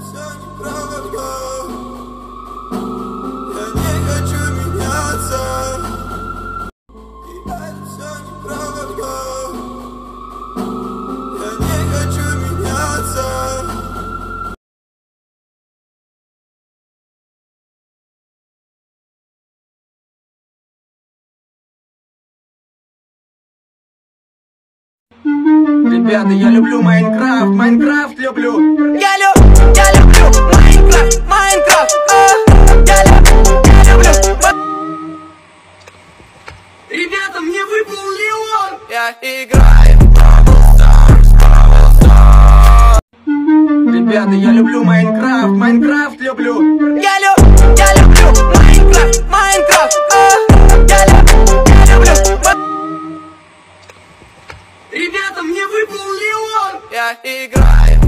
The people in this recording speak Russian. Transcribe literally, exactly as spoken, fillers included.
Ребята, я люблю Майнкрафт, Майнкрафт люблю. Я, лю, я люблю Майнкрафт, Майнкрафт, а, я, лю, я люблю. Ребята, мне выпал Леон. Я играю в Brawl Stars, Brawl Stars. Ребята, я люблю Майнкрафт, Майнкрафт люблю. Я, лю, я люблю Майнкрафт, Майнкрафт, а, я, лю, я люблю. Ребята, мне выпал Леон. Я играю